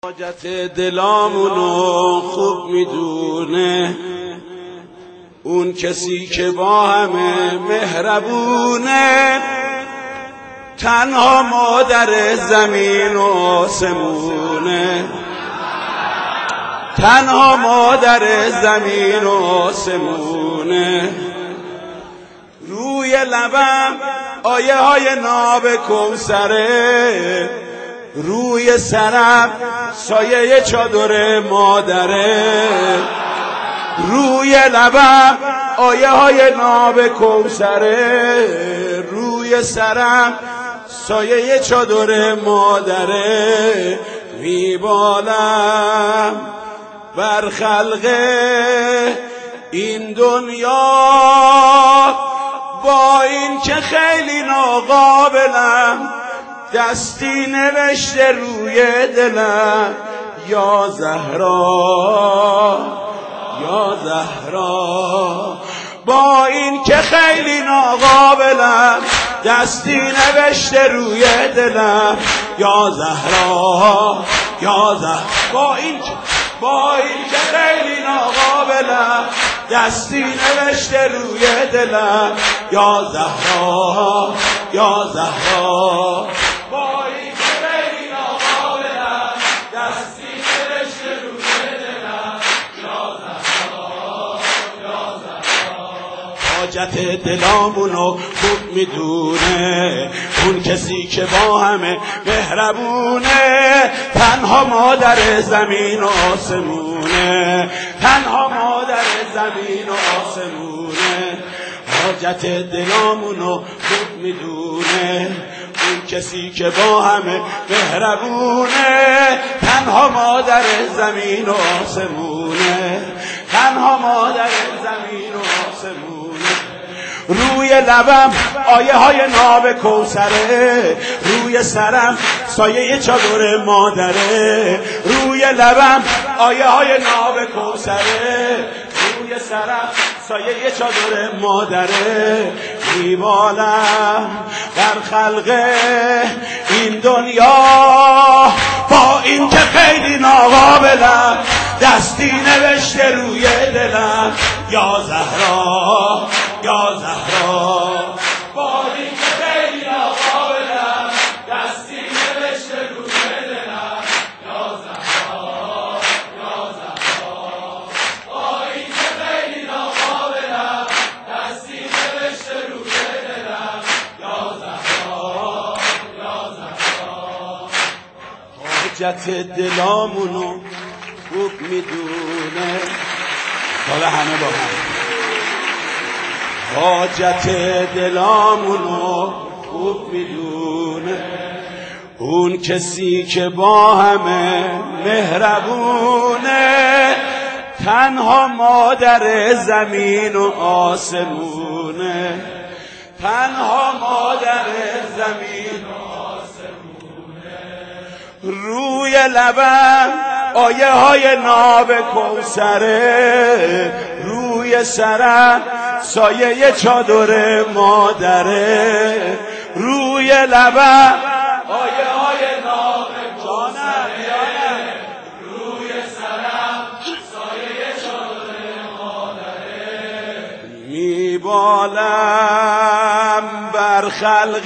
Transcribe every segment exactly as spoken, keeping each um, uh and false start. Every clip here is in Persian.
حاجت دلامونو خوب میدونه اون کسی که با همه مهربونه، تنها مادر زمین و آسمونه، تنها مادر زمین و آسمونه. روی لبم آیه های ناب کوثره، روی سرم سایه چادر مادره. روی لبم آیه های ناب کوثره، روی سرم سایه چادر مادره. میبالم بر خلق این دنیا، با این که خیلی ناقابلم، دستی نوشته روی دلم یا زهرا یا زهرا. با این که خیلی ناقابلم، دستی نوشته روی دلم یا زهرا یا زهرا. با این که با این که خیلی ناقابلم، دستی نوشته روی دلم یا زهرا یا زهرا. با این که خیلی ناقابلم، دستی نوشته روی دلم یا زهرا یا زهرا. حاجت دلامونو خوب میدونه اون کسی که با همه مهربونه، تنها مادر زمین و آسمونه، تنها مادر زمین و آسمونه. حاجت دلامونو خوب میدونه اون کسی که با همه مهربونه، تنها مادر زمین و آسمونه، تنها مادر زمین و آسمونه. روی لبم آیه های ناب کوثره، روی سرم سایه چادر مادره. روی لبم آیه های ناب کوثره، روی سرم سایه چادر مادره. میبالم در خلق این دنیا، با این که خیلی ناقابلم، دستی نوشته روی دلم یا زهرا یا زهرا. با این که خیلی ناقابلم، دستی نوشته روی دلم یا زهرا یا زهرا. با این که خیلی ناقابلم، دستی نوشته روی دلم یا زهرا یا زهرا. حاجت دلامونو خوب میدونه، حالا همه با هم. حاجت دلامونو خوب میدونه اون کسی که با همه مهربونه، تنها مادر زمین و آسمونه، تنها مادر زمین و آسمونه. روی لبم آیه های ناب کوثره، روی سرم سایه چادر مادره. روی لبم آیه های ناب کوثره، روی سرم سایه چادر مادره. میبالم بر خلق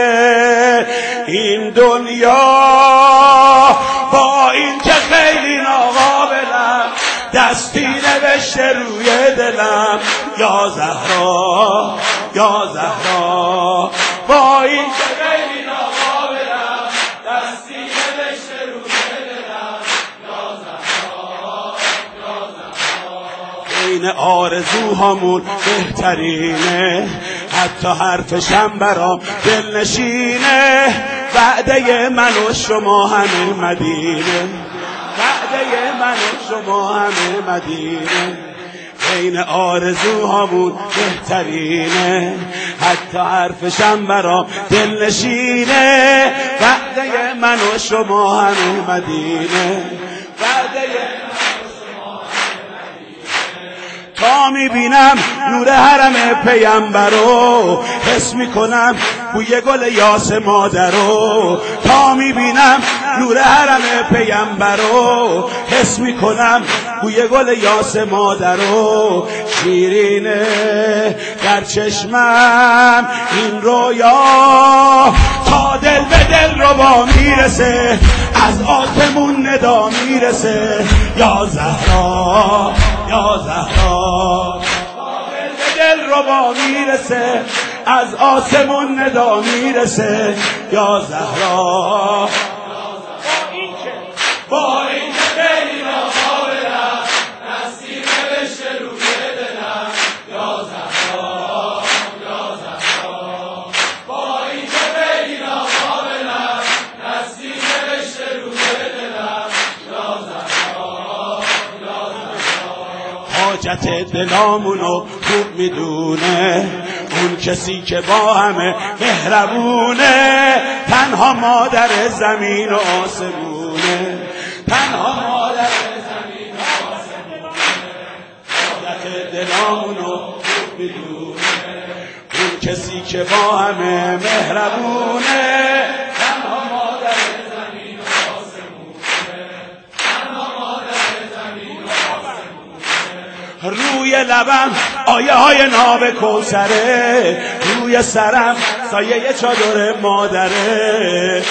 این دنیا، با این که خیلی ناقابلم، دستی نوشته روی دلم یا زهرا یا زهرا. با این که خیلی ناقابلم، دستی نوشته روی دلم یا زهرا یا زهرا. این آرزوهامون بهترینه، حتی حرفشم برام دلنشینه. وعده من و شما همه مدینه، وعده من و شما همه مدینه. این آرزوهامون بهترینه، حتی حرفشم برام دلنشینه. وعده من و شما همه مدینه، وعده من و شما همه مدینه. تا میبینم نور حرم پیامبرو، حس میکنم بوی گل یاس مادرو. تا میبینم نور حرم پیامبرو، حس میکنم بوی گل یاس مادرو. شیرینه در چشمم این رویا، تا دل به دل رو با میرسه، از آسمون ندا میرسه. یا زهرا یا زهرا، تا دل به دل رو با میرسه، از آسمون ندا میرسه. یا زهرا با این که خیلی ناقابلم، نسیم نوشته روی دلم. یا زهرا یا زهرا، با این که خیلی ناقابلم، نسیم نوشته روی دلم. یا زهرا یا زهرا، حاجت دلامونو خوب میدونه اون کسی که با همه مهربونه. تنها مادر زمین و آسمونه، تنها مادر زمین و آسمونه. حاجت دلامونو خوب میدونه اون کسی که با همه مهربونه. تنها مادر زمین و آسمونه، تنها مادر زمین و آسمونه. روی لبم آیه های ناب کوثره، روی سرم سایه چادر مادره.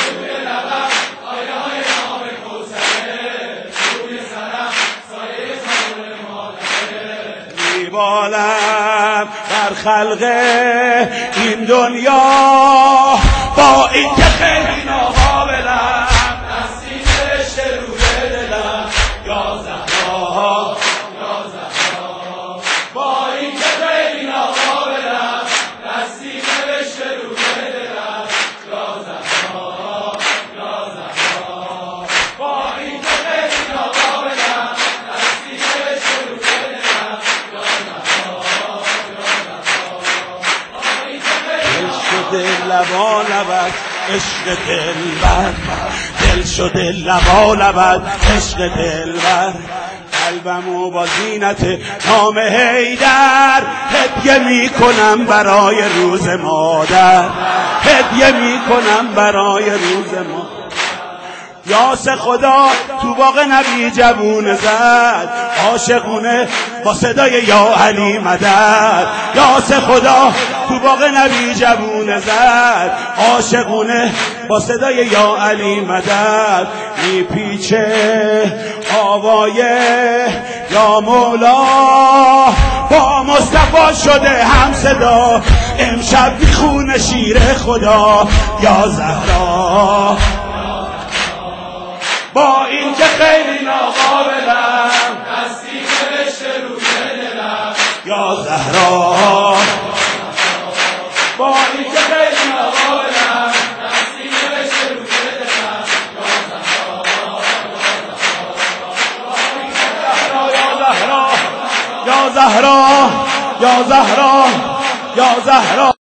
بالم در خلق این دنیا، با این که خیلی ناقابلم، نسیم نوشته روی دلم. یا زهرا یا زهرا، با این که خیلی ناقابلم، نسیم نوشته روی دلم. یا زهرا یا زهرا، با این که خیلی ناقابلم، نسیم نوشته روی دلم. دل لبا لبد عشق دلبر، دل شده لبا لبد عشق دلبر. قلبمو با زینت نام حیدر هدیه میکنم برای روز مادر، هدیه میکنم برای روز مادر. یاس خدا تو باغ نبی جوون زد، عاشقونه با صدای یا علی مدد. یاس خدا تو باغ نبی جوون زد، عاشقونه با صدای یا علی مدد. میپیچه آوایه یا مولا، با مصطفی شده هم صدا، امشب میخونه شیر خدا. یا زهرا با این که خیلی ناقابلم، نسیم نوشته روی دلم. یا زهرا با این که خیلی ناقابلم، نسیم نوشته روی دلم. یا زهرا یا زهرا یا زهرا یا زهرا.